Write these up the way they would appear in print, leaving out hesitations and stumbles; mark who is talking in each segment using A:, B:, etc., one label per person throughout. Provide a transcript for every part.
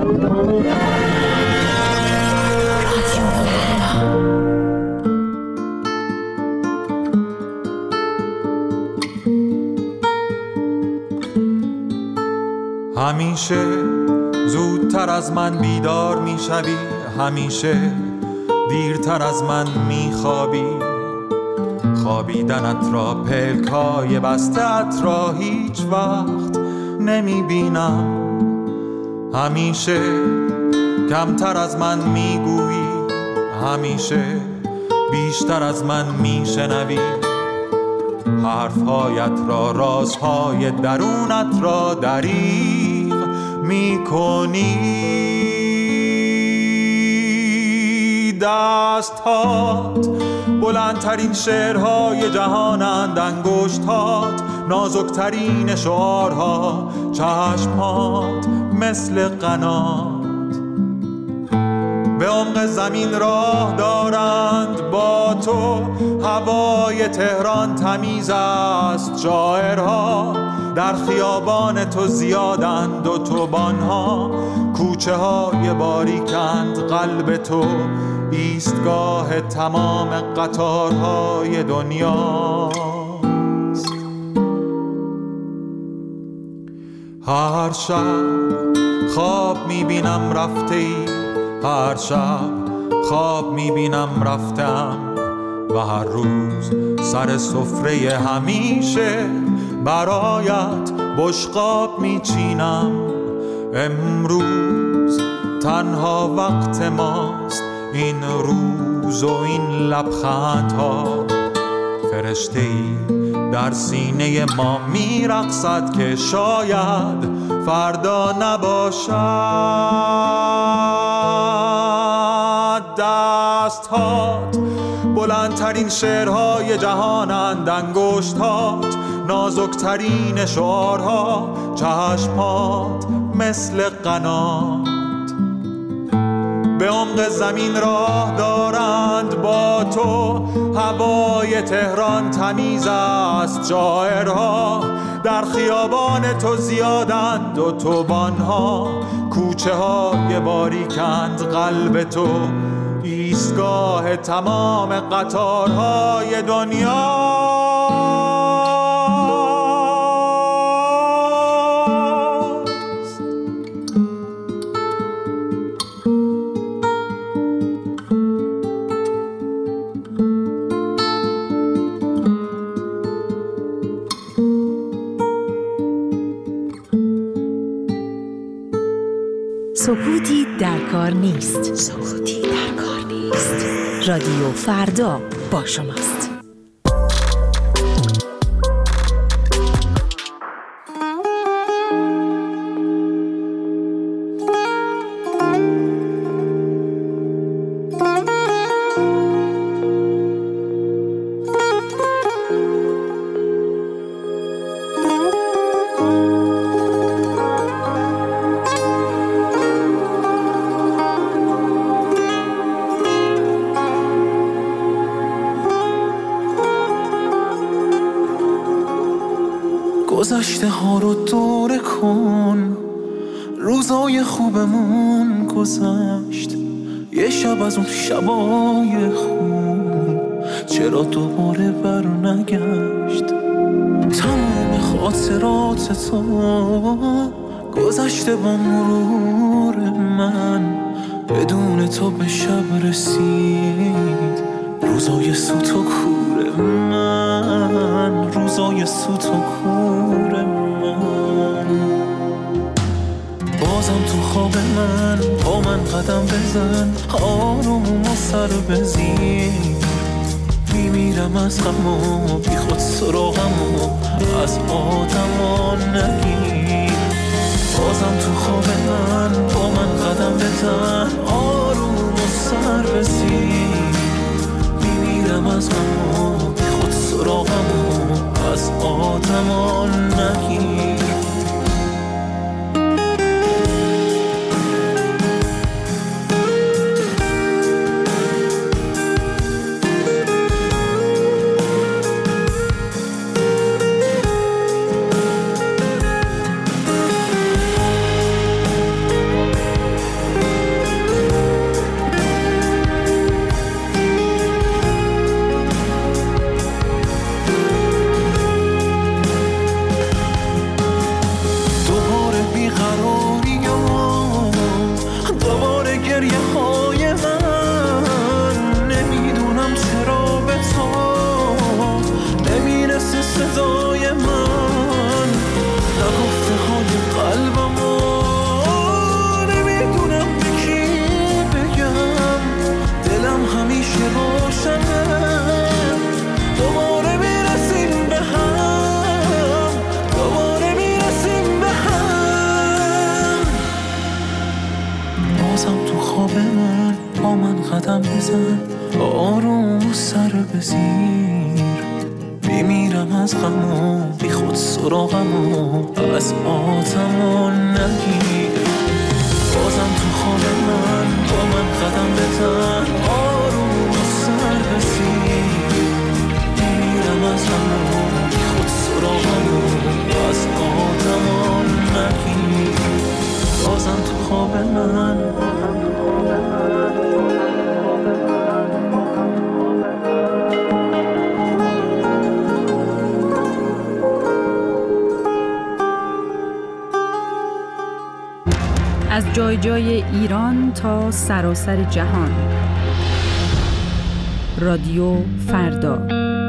A: همیشه زودتر از من بیدار میشوی، همیشه دیرتر از من میخوابی. خوابیدنت را، پلکای بسته‌ات را هیچ وقت نمیبینم. همیشه کمتر از من میگویی، همیشه بیشتر از من میشنوی. حرفهایت را، رازهای درونت را دریغ میکنی. دستهات بلندترین شعرهای جهانند، انگشتات نازکترین شعارها، چشمات مثل قنات به عمق زمین راه دارند. با تو هوای تهران تمیز است، شاعرها در خیابان تو زیادند. اتوبان‌ها کوچه های باریکند، قلب تو ایستگاه تمام قطارهای دنیاست. هر شب خواب میبینم رفته ای، هر شب خواب میبینم رفتم، و هر روز سر سفره همیشه برایت بشقاب میچینم. امروز تنها وقت ماست، این روز و این لبخندها. فرشته‌ای در سینه ما میرقصد که شاید فردا نباشد. دستهات بلندترین شعرهای جهانند، انگشتات نازکترین شعارها، چشمات مثل قنات به عمق زمین راه دارند. با تو هوای تهران تمیز است، شاعرها در خیابان تو زیادند. اتوبان‌ها کوچه های باریکند، قلب تو ایستگاه تمام قطارهای دنیا.
B: سکوتی در کار نیست. سکوتی در کار نیست. رادیو فردا با شماست.
C: گذشته ها رو دوره کن، روزای خوبمون گذشت. یه شب از اون شبای خوب چرا دوباره بر نگشت؟ تمام خاطرات تو گذشته با مرور من، بدون تو به شب رسید روزای سوت و کور من، روزای سوت و کور من. بازم تو خواب من با من قدم بزن، آروم و سر بزیر. میمیرم از غم و بی خود سراغم و از آدما نگیر. بازم تو خواب من با من قدم بزن، آروم و سر بزیر. میمیرم از غم و بی خود سراغم و از آدما نگیر. بازم تو خواب من با من قدم بزن، آروم سر بزیر. میمیرم از غم و بی خود سراغم و از آتمو نگیر. بازم تو خواب من با من قدم بزن، آروم سر بزیر. میمیرم از غم و بی خود سراغم و از آتمو نگیر. بازم تو خواب من
B: از جای جای ایران تا سراسر جهان. رادیو فردا.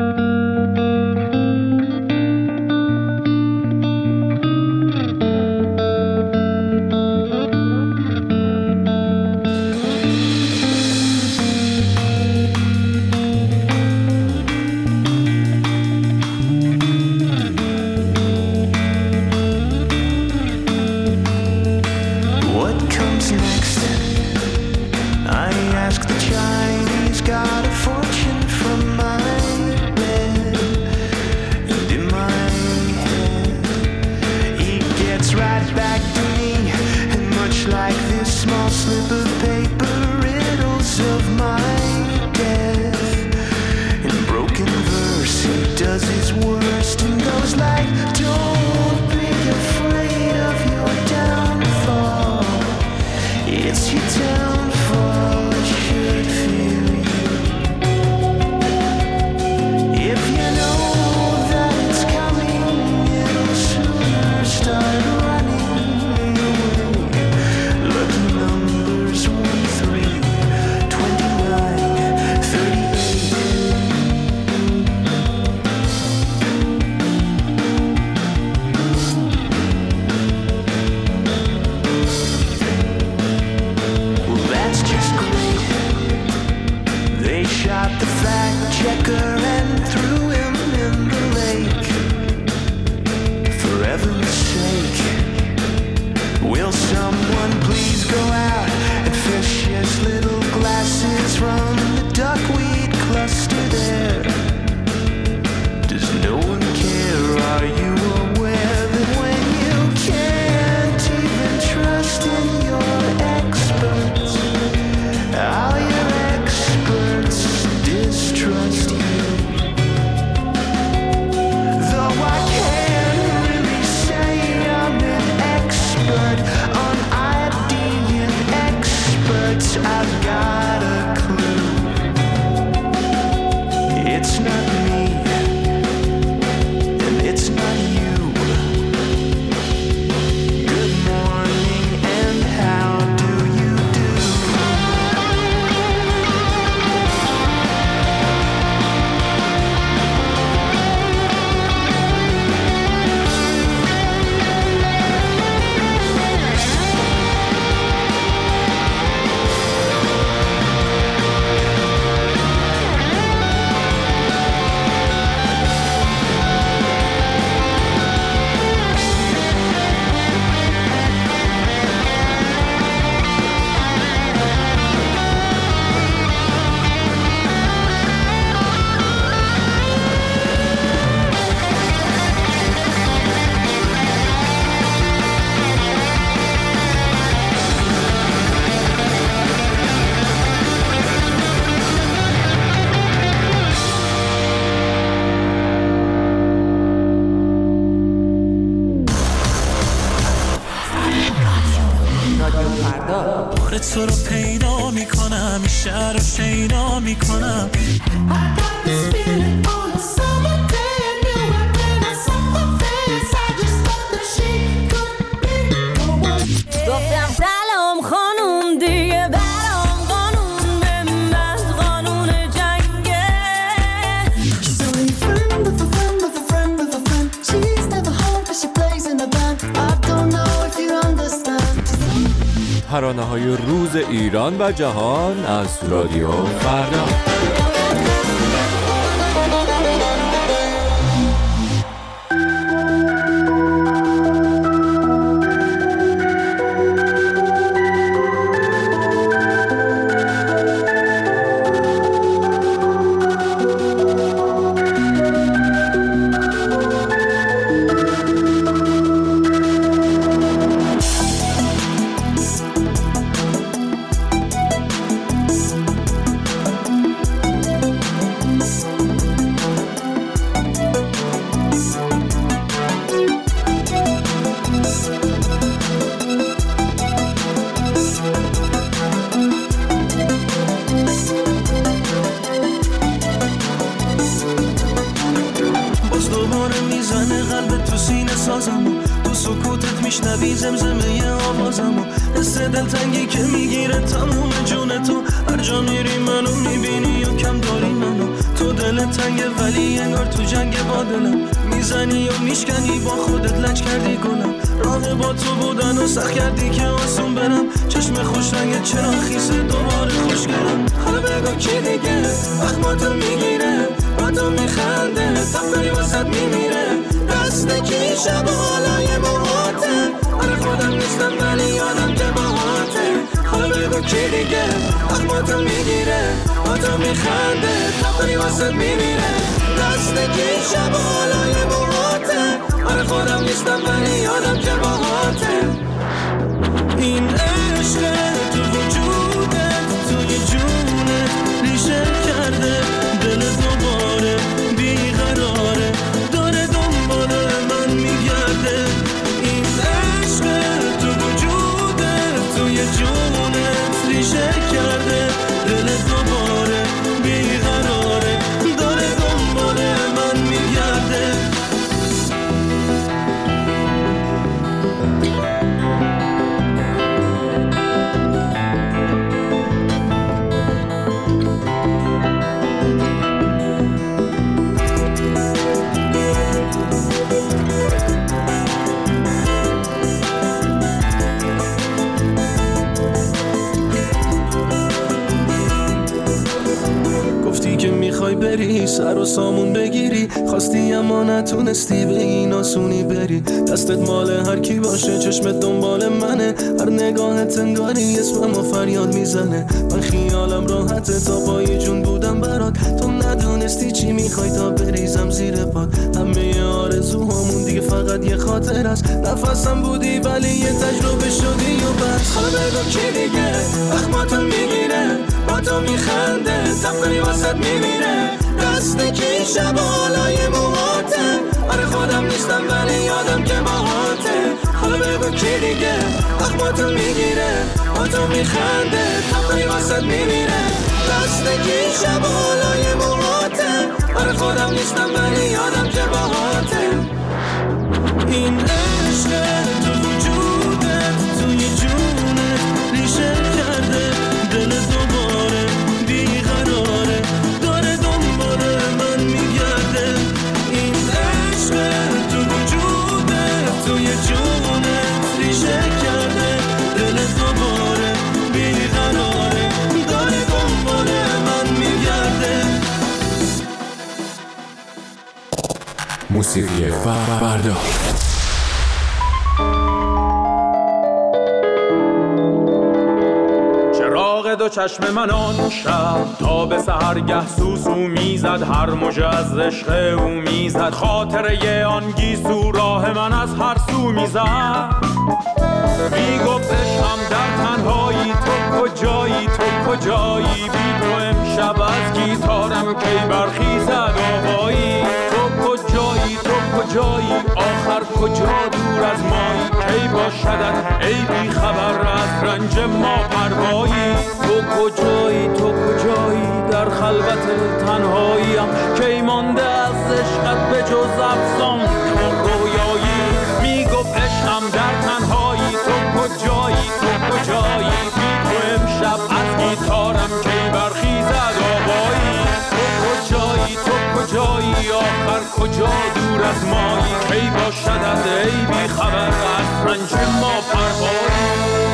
C: تو رو پیدا میکنم، شهر رو شیدا میکنم.
D: گفتم سلام خانوم دیگه برام قانون به من قانون جنگه.
E: She's only a friend of a friend of a friend of a friend. She's never home but she plays in a band. I don't know if you understand.
F: ترانه‌های روز ایران و جهان از رادیو فردا.
C: میشنوی زمزمه آوازمو، حس دلتنگی که میگیره تموم جون تو. هر جا میری منو میبینی و کم داری منو. تو دل تنگه ولی انگار تو جنگ با دلم، میزنی و میشکنی با خودت لج کردی گلم. راه با تو بودن و سخت کردی که آسون برم، چشم خوش رنگ چرا خیسه دوباره خوشگرم. حالا بگو کی دیگه اخماتو میگیره، با تو میخنده تفکری واسد میمیره. دست کی شب و حالای موهاته، آره خودم نیستم ولی یادم که باهاته. حالا بگو کی دیگه اخماتو میگیره، با تو میخنده تفکری واسد میمیره. دست کی شب و حالای موهاته، آره خودم نیستم ولی یادم که باهاته. این عشق تو وجودت توی جونت ریشه کرده، دل دوباره بیقراره داره دنبال من میگرده. این عشق تو وجودت توی جونت ریشه کرده، دل دوباره بیقراره داره دنبال من میگرده. گفتی که میخوای بری سر و سامون بگیری، خواستی اما نتونستی به این آسونی بری. دستت مال هر کی باشه، چشمت دنبال منه، هر نگاهت انگاری اسمم و فریاد میزنه. من خیالم راحته تا پای جون بودم برات، تو ندونستی چی میخوای تا بریزم زیر پات. همه آرزوهامون دیگه فقط یه خاطر است، نفسم بودی ولی یه تجربه شدی و بس. حالا بگو کی دیگه اخماتو میگیره، با تو میخنده تفکری واسد میمیره. دست کی شب و حالای موهاته، آره خودم نیستم ولی یادم که باهاته. حالا بگو کی دیگه اخماتو میگیره، با تو میخنده تفکری واسد میمیره. دست کی شب و حالای موهاته، آره خودم نیستم ولی یادم که باهاته. این عشق تو وجودت توی جونت ریشه کرده، دل دوباره بیقراره داره دنبال من میگرده. این عشق تو وجودت توی جونت ریشه کرده، دل دوباره بیقراره داره دنبال من میگرده.
F: موسیقی فردا.
A: دو چشم من آن شب تا به سحرگه سوسو میزد، هر موج از عشق او میزد. خاطره آن گیسو راه من از هر سو میزد. میگفت عشقم در تنهایی، تو کجایی تو کجایی. بی تو امشب از گیتارم کی برخیزد آوایی. تو کجایی تو کجایی، آخر کجا دور از مایی. کی باشدت ای بی خبر از رنج ما پروایی. تو کجایی تو کجایی، در خلوت تنهاییم کی مانده از عشقت به جز افسان و رویایی. میگفت عشقم در تنهایی، تو کجایی تو کجایی. بی تو امشب از گیتارم کی برخیزد آوایی. تو کجایی تو کجایی، آخر کجا دور از مایی. کی باشدت ای بی خبر از رنج ما پروایی.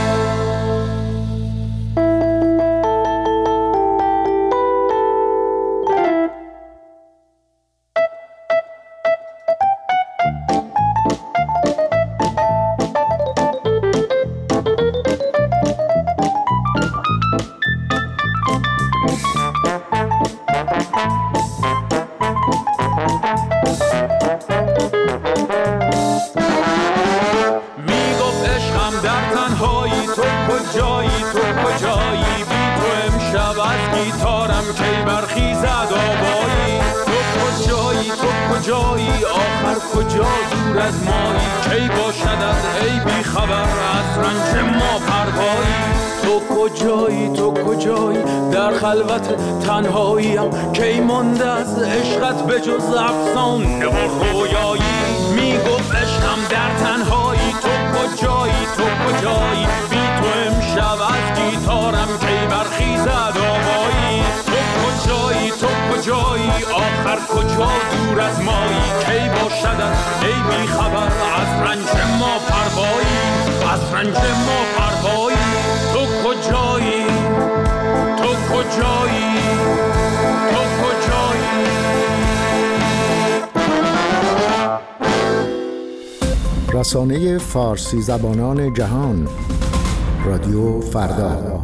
A: آخر کجا دور از مایی. کی باشدت ای بی خبر از رنج ما پروایی. تو کجایی تو کجایی، در خلوت تنهاییم کی مانده از عشقت به جز افسانه و رویایی. میگفت عشقم در تنهایی، تو کجایی تو کجایی بی تو امشب از گیتارم کی برخیزد آوایی تو کجایی تو کجایی آخر کجا دور از مایی کی باشدت ای بی خبر از رنج ما پروایی از رنج ما پروایی تو کجایی تو کجایی تو کجایی
G: رسانه فارسی زبانان جهان رادیو فردا.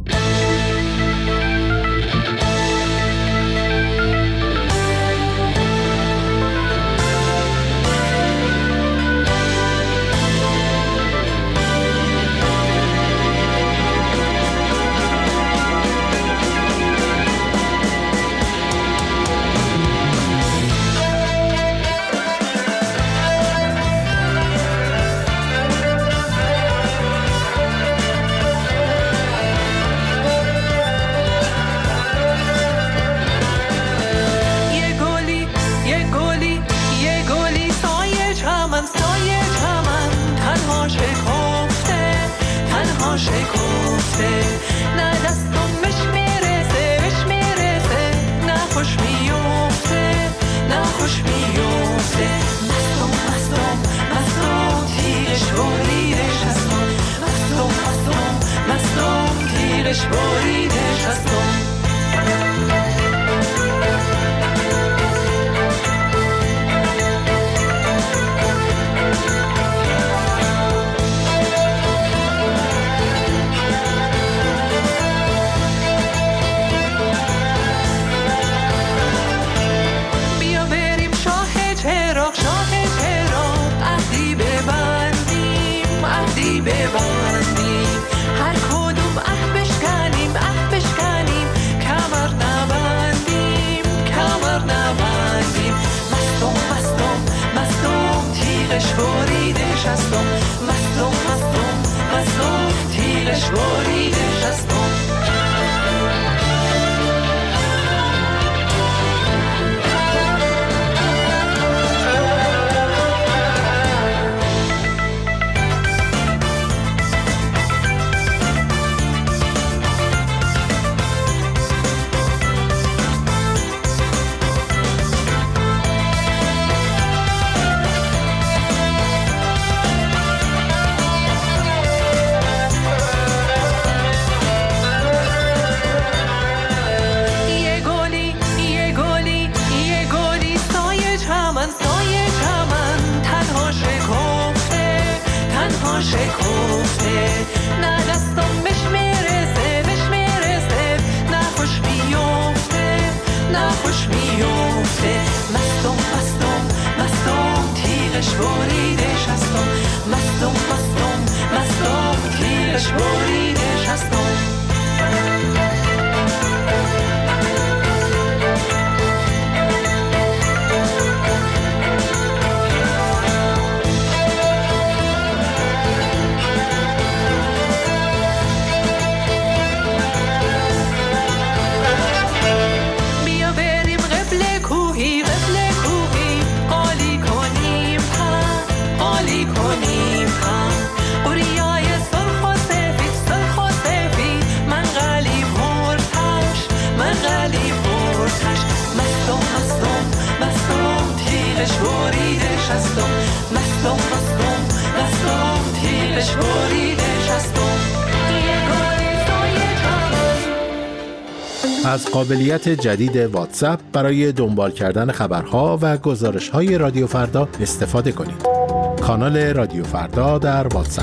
H: از قابلیت جدید واتساپ برای دنبال کردن خبرها و گزارش‌های رادیو فردا استفاده کنید. کانال رادیو فردا در واتساپ.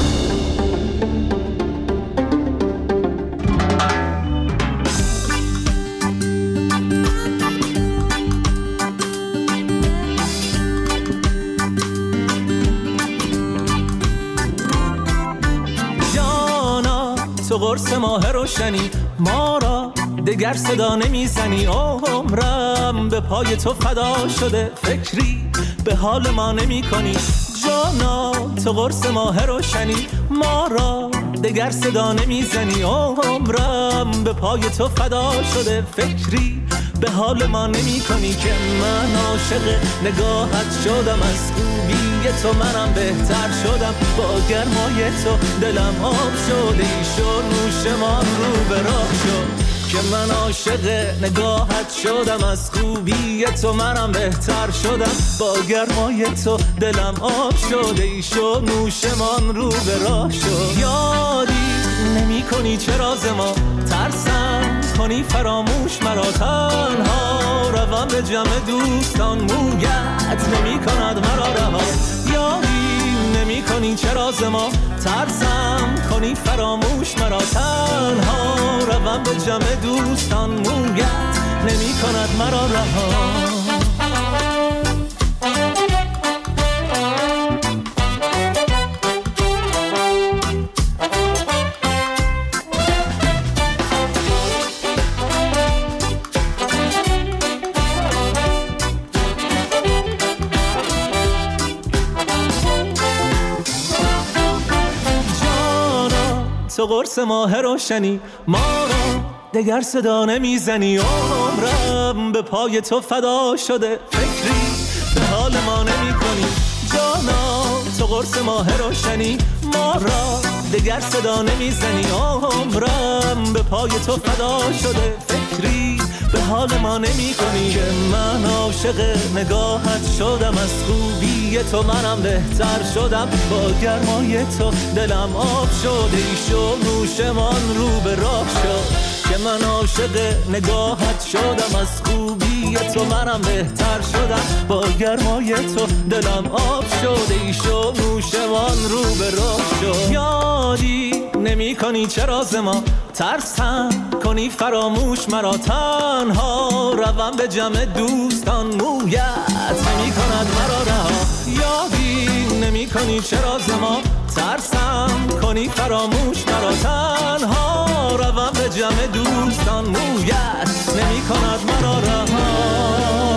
C: جانا تو قرص ماه روشنی ما را دگر صدا نمیزنی، عمرم به پای تو فدا شده، فکری به حال ما نمی کنی. جانا تو قرص ماه روشنی ما را دگر صدا نمیزنی، عمرم به پای تو فدا شده، فکری به حال ما نمی کنی که من عاشق نگاهت شدم. از خوبی تو منم بهتر شدم، با گرمای تو دلم آب شد. ایشو نوشمان رو به راه شد که من عاشق نگاهت شدم. از خوبی تو منم بهتر شدم، با گرمای تو دلم آب شد. ایشو نوشمان رو به راه شد. یادی نمی کنی چرا ز ما ترسم کنی فراموش مرا، تنها روم به جمع دوستان مویت نمی کند مرا رها. یادی نمی کنی چرا ز ما ترسم کنی فراموش مرا، تنها روم به جمع دوستان مویت نمی کند مرا رها. تو قرص ماه روشنی ما را دگر صدا نمیزنی. عمرم به پای تو فدا شده، فکری به حال ما نمی کنی. جانا تو قرص ماه روشنی ما را دگر صدا نمیزنی. عمرم به پای تو فدا شده، فکری به حال ما نمی کنی که من عاشق نگاهت شدم. از خوبی تو منم بهتر شدم، با گرمای تو دلم آب شد. ایشو نوشمان رو به راه شد که من عاشق نگاهت شدم. از خوبی تو منم بهتر شدم، با گرمای تو دلم آب شد. ایشو نوشمان رو به راه شد. یادی نمی کنی چرا ز ما ترسم کنی فراموش مرا، تنها روم به جمع دوستان مویت نمی کند مرا رها. یادی نمی کنی چرا ز ما ترسم کنی فراموش مرا، تنها روم به جمع دوستان مویت نمی کند مرا رها.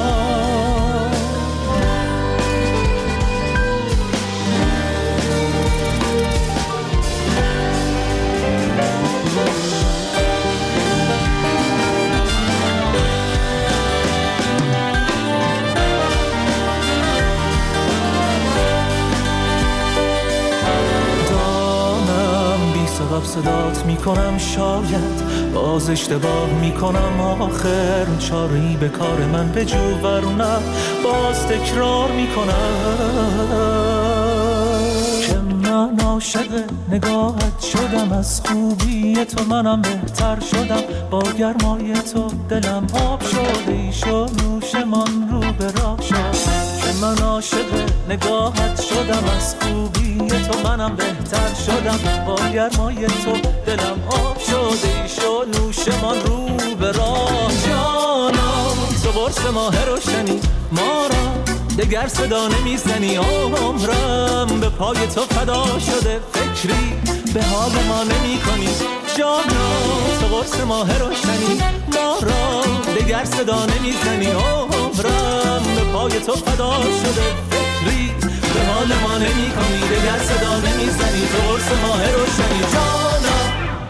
C: سبب صدات میکنم، شاید باز اشتباه میکنم. آخر چاری به کار من به جو ورنه باز تکرار میکنم که من عاشق نگاهت شدم. از خوبی تو منم بهتر شدم، با گرمای تو دلم آب شد. ایشو نوشمان رو به راه شد که من عاشق نگاهت شدم. از خوبی تو منم بهتر شدم، با گرمای تو دلم آب شد. ایشو نوشمان رو به راه. جانا تو قرص ماه روشنی ما را دگر صدا نمیزنی. عمرم به پای تو فدا شده، فکری به حال ما نمی کنی. جانا تو قرص ماه روشنی ما را دگر صدا نمیزنی. عمرم به پای تو فدا شده، فکری به حال ما نمی کنی. دگر صدا نمیزنی، تو قرص ماه روشنی. جانا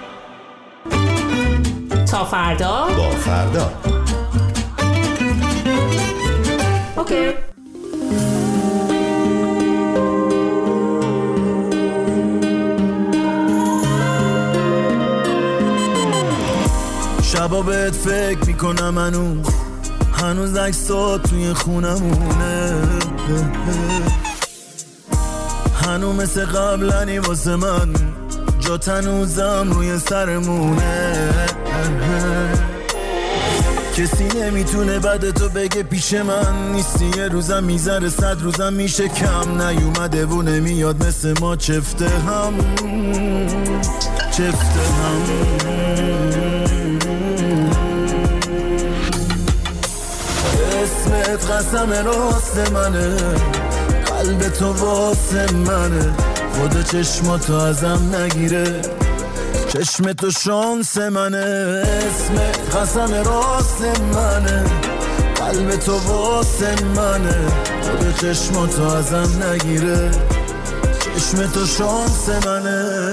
B: تا فردا
G: با فردا.
B: اوکی.
I: شبا بهت فکر میکنم، هنوز عکسات توی خونمونه. هنوز مثل قبلنی واسه من، جات هنوزم روی سرمونه. کسی نمیتونه بعد تو بگه پیش من نیستی. یه روزم میذاره 100 روزم میشه کم. نیومده و نمیاد مثل ما چفته هم. اسمت قسم راست منه، قلب تو واسه منه. خدا چشماتو ازم نگیره، چشم تو شانس منه. اسمت قسم راست منه، قلب تو واسه منه. خدا چشماتو ازم نگیره، چشم تو شانس منه.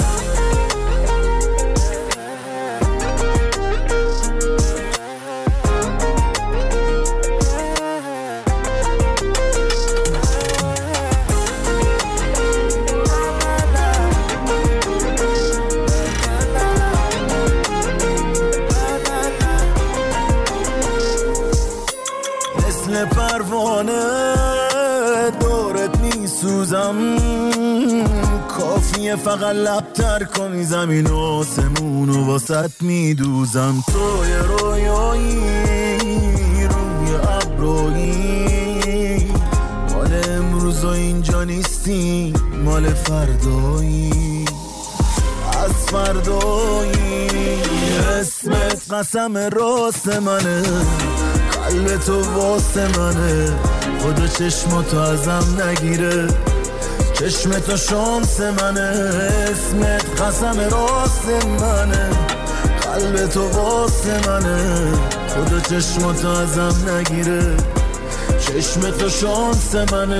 I: یه فقط لبتر کنی زمین و آسمونو واسط میدوزم. تو یه رویایی روی ابرویی، مال امروز و اینجا نیستی، مال فردایی از فردایی. اسمت قسم راست منه، قلب تو واسه منه، خدا چشماتو ازم نگیره، چشم تو شانس منه. اسمت قسم راست منه، قلب تو واسه منه، خدا چشماتو ازم نگیره، چشم تو شانس منه.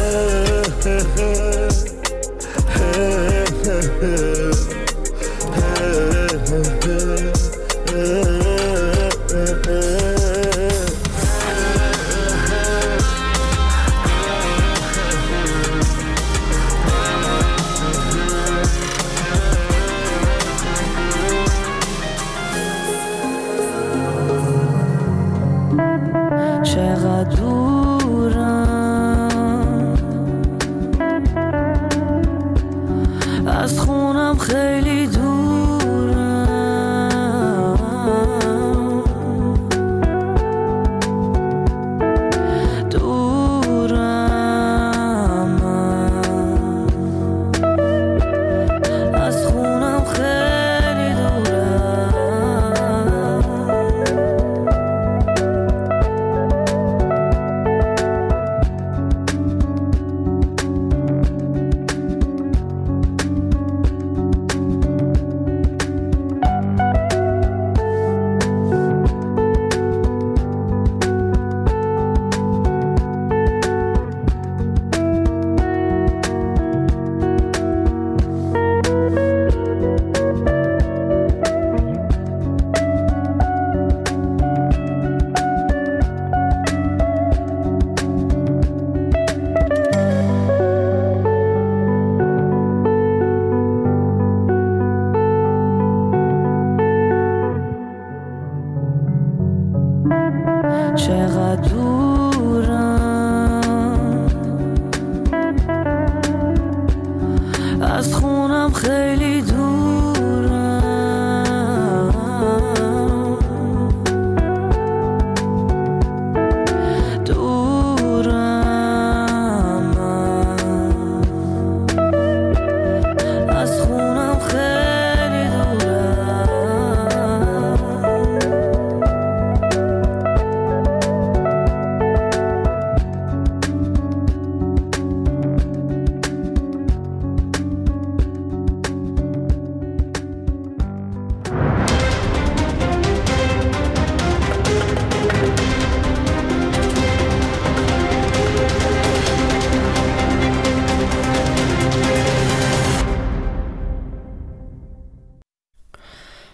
D: چقدر دورم از خونم، خیلی دورم، دورم از خونم، خیلی دورم. چقدر